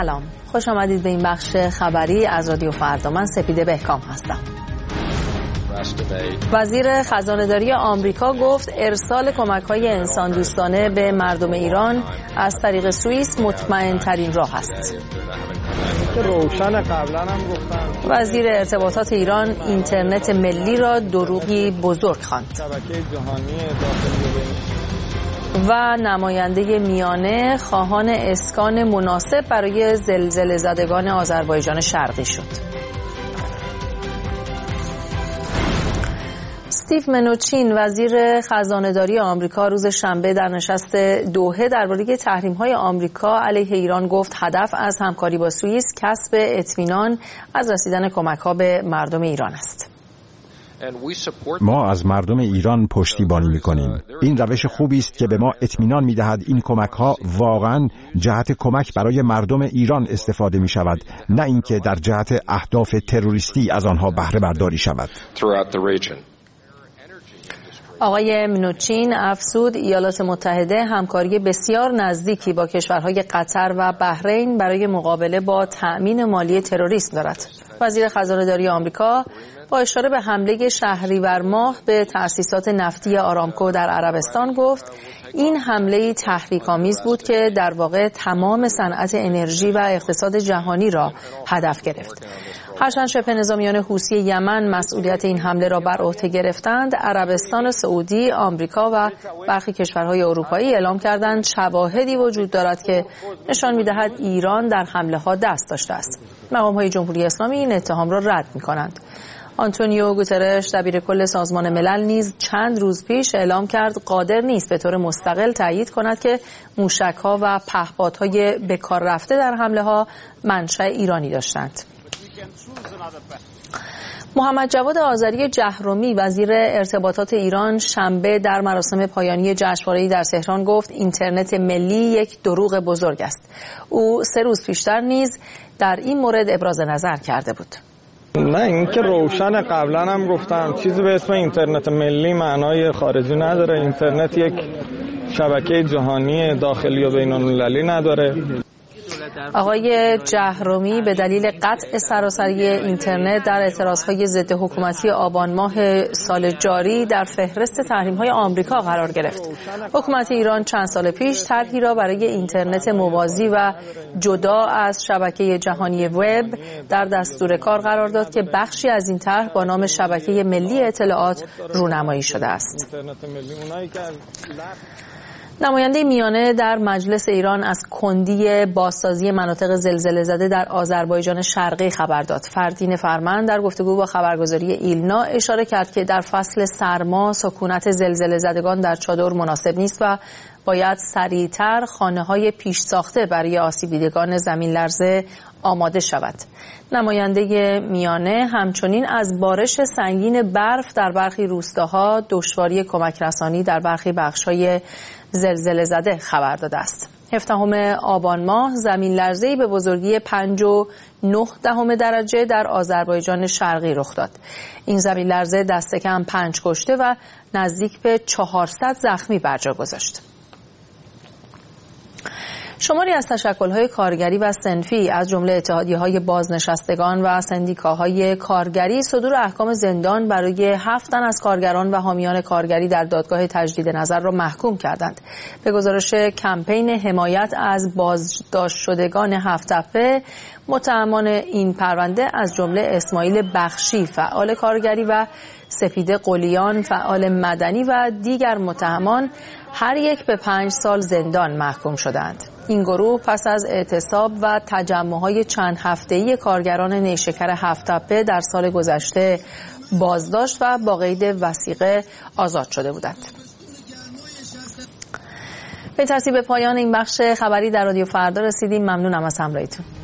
سلام، خوش آمدید به این بخش خبری از رادیو فردا. من سپیده بهکام هستم. وزیر خزانه‌داری آمریکا گفت ارسال کمک‌های انسان دوستانه به مردم ایران از طریق سوئیس مطمئن‌ترین راه است. وزیر ارتباطات ایران اینترنت ملی را دروغی بزرگ خواند. و نماینده میانه خواهان اسکان مناسب برای زلزله زدگان آذربایجان شرقی شد. استیو منوچین وزیر خزانه‌داری آمریکا روز شنبه در نشست دوحه درباره تحریم‌های آمریکا علیه ایران گفت هدف از همکاری با سوئیس کسب اطمینان از رسیدن کمک‌ها به مردم ایران است. ما از مردم ایران پشتیبانی می‌کنیم. این روش خوبی است که به ما اطمینان می‌دهد این کمک‌ها واقعاً جهت کمک برای مردم ایران استفاده می‌شود، نه اینکه در جهت اهداف تروریستی از آنها بهره برداری شود. آقای منوچین افزود ایالات متحده همکاری بسیار نزدیکی با کشورهای قطر و بحرین برای مقابله با تأمین مالی تروریسم دارد. وزیر خزانه‌داری آمریکا با اشاره به حمله شهریور ماه به تأسیسات نفتی آرامکو در عربستان گفت این حمله تحریک‌آمیز بود که در واقع تمام صنعت انرژی و اقتصاد جهانی را هدف گرفت. هرچند شبه نظامیان حوثی یمن مسئولیت این حمله را بر عهده گرفتند، عربستان سعودی، آمریکا و برخی کشورهای اروپایی اعلام کردند شواهدی وجود دارد که نشان می‌دهد ایران در حمله‌ها دست داشته است. مقام‌های جمهوری اسلامی این اتهام را رد می‌کنند. آنتونیو گوترش دبیرکل سازمان ملل نیز چند روز پیش اعلام کرد قادر نیست به طور مستقل تایید کند که موشک‌ها و پهپادهای به کار رفته در حمله‌ها منشأ ایرانی داشتند. محمد جواد آذری جهرمی وزیر ارتباطات ایران شنبه در مراسم پایانی جشنواره‌ای در تهران گفت اینترنت ملی یک دروغ بزرگ است. او 3 روز پیشتر نیز در این مورد ابراز نظر کرده بود. نه اینکه روشن، قبلا هم گفتم چیزی به اسم اینترنت ملی معنای خارجی نداره. اینترنت یک شبکه جهانی داخلی و بین‌المللی نداره. آقای جهرمی به دلیل قطع سراسری اینترنت در اعتراضهای ضد حکومتی آبان ماه سال جاری در فهرست تحریم‌های آمریکا قرار گرفت. حکومت ایران چند سال پیش طرحی را برای اینترنت موازی و جدا از شبکه جهانی وب در دستور کار قرار داد که بخشی از این طرح با نام شبکه ملی اطلاعات رونمایی شده است. نماینده میانه در مجلس ایران از کندی بازسازی مناطق زلزله زده در آذربایجان شرقی خبر داد. فردین فرمند در گفتگو با خبرگزاری ایلنا اشاره کرد که در فصل سرما سکونت زلزله زدگان در چادر مناسب نیست و باید سریعتر خانه‌های پیش ساخته برای آسیب دیدگان زمین لرزه آماده شود. نماینده میانه همچنین از بارش سنگین برف در برخی روستاها، دشواری کمک رسانی در برخی بخش‌های زلزله زده خبر داده است. 17 آبان ماه زمین لرزه‌ای به بزرگی 5.9 درجه در آذربایجان شرقی رخ داد. این زمین لرزه دست کم 5 کشته و نزدیک به 400 زخمی بر جا گذاشت. شماری از تشکل‌های کارگری و صنفی از جمله اتحادیه‌های بازنشستگان و سندیکاهای کارگری صدور احکام زندان برای 7 تن از کارگران و حامیان کارگری در دادگاه تجدید نظر را محکوم کردند. به گزارش کمپین حمایت از بازداشت شدگان هفت‌تپه، متهمان این پرونده از جمله اسماعیل بخشی فعال کارگری و سپیده قلیان فعال مدنی و دیگر متهمان هر یک به 5 سال زندان محکوم شدند. این گروه پس از اعتصاب و تجمع‌های چند هفته‌ای کارگران نیشکر هفت‌تپه در سال گذشته بازداشت و با قید وثیقه آزاد شده بودند. به ترتیب پایان این بخش خبری در رادیو فردا رسیدیم. ممنونم از همراهیتون.